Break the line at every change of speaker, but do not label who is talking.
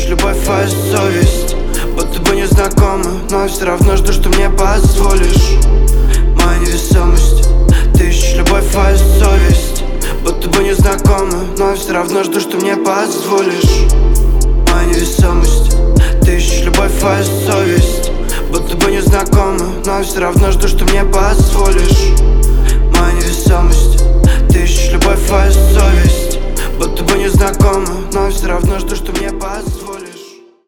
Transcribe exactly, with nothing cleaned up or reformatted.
любовь, а совесть будто бы не знакомы, но я все равно жду, что мне позволишь. Моя невесомость, ты ищешь любовь, а совесть будто бы не знакомы, но я все равно жду, что мне позволишь. Моя невесомость, ты ищешь любовь, а совесть будто бы не знакомы, но я все равно жду, что мне позволишь.